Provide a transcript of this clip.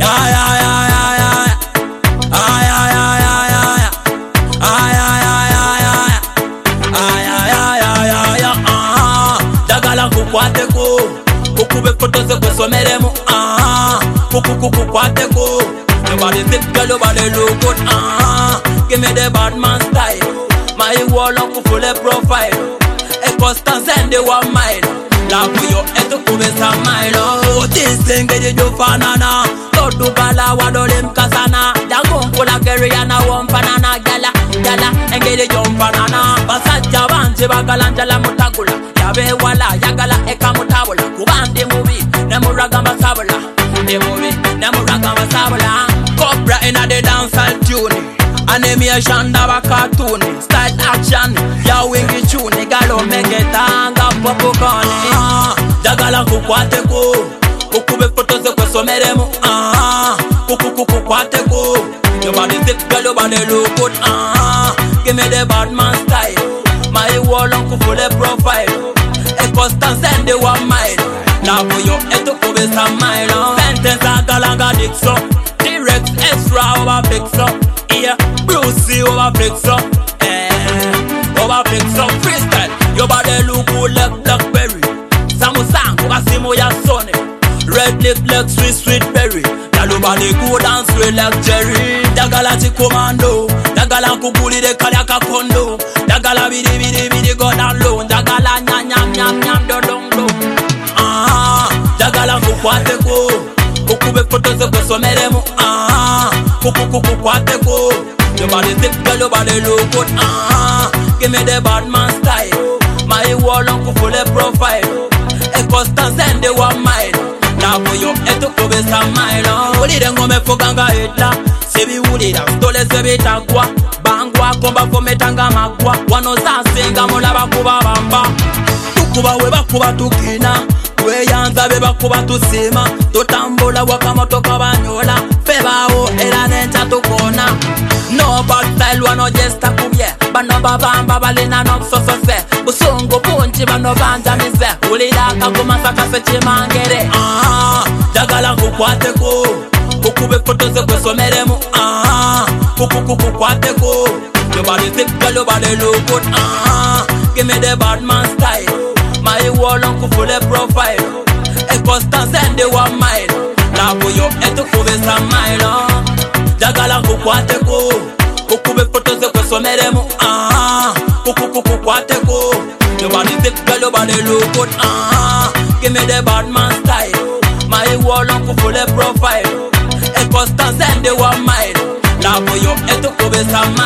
Yeah, yeah, yeah, yeah, yeah. Ah, yeah, yeah, yeah, yeah, yeah. Ah, yeah, yeah, yeah, yeah, yeah. Ah, yeah, yeah, yeah, yeah, yeah. Ah, Dagala kukwateko. Kukube photos of Someremo. Ah, kukwateko. Nobody fit, girl, nobody look good. Ah, give me the bad man style. My wall on full profile. A constant send the 1 mile. La kuyo eto kubesa mile. Oh, this thing get you fanana. Todo bala wadolem kasana. Dango kula keriana one banana gala gala and get you banana. Basaja banche bagalanja la mutagula. Yabe wala yagala eka mutabula. Kubande movie nemuraga masabula. The movie nemuraga masabula. Cobra in a the dancehall tune. Animation daba cartoon. Style action. Ya wingi tune. Galo megetanga popcorn. Dagala kukwateko. Kukube photos of Someremo. Kukwateko. Your body thick, girl, your body look good. Give me the bad man style. My wall on full profile. A constant send the 1 mile. Now for your head to cover some mile. Sentence a galanga dixo. T-Rex extra over fixo. Yeah, Brucey over fixo. Over fixo. Freestyle. Your body look good like blackberry. Samusang, Kasimo ya sonne. Red lip like sweet berry. Your body good and sweet like Jerry. Dagala commando. Dagala kubuli de kaliaka kondo. Dagala bidi go down low. Dagala nyam do long low. Dagala kukwateko. Kukube photos of Someremo. Kukwateko. Your body thick, girl, your body look good. Give me the bad man style. My wall on full profile. A constant send the 1 mile. Now for your head to cover some mile. Uli dengo me foganga hitla. Sebi uli da stole sebi tagwa. Bangwa komba fome tanga magwa. Wano sansenga mulaba kuba bamba. Tukuba weba kuba tukina. We yanza beba kuba tusima. Totambola wakamotoka banyola. Febao era nenta tukona. No bad style wano just a kubye. Bano babamba balina no so se. Busongo punchi bano banja mise. Ulidaka kumasaka seche mangere. Dagala kukwateko. Kukube photos of Someremo. Kukwateko. Your body thick, girl, your body look good. Give me the bad man style. My wall on full profile. A constant send the 1 mile. Now for your head to cover some mile. Dagala kukwateko. Kukube photos of Someremo. Kukwateko. Your body thick, girl, your body look good. Give me the bad man style. My wall on full profile. A constant send the 1 mile. Now for your head to cover some mile.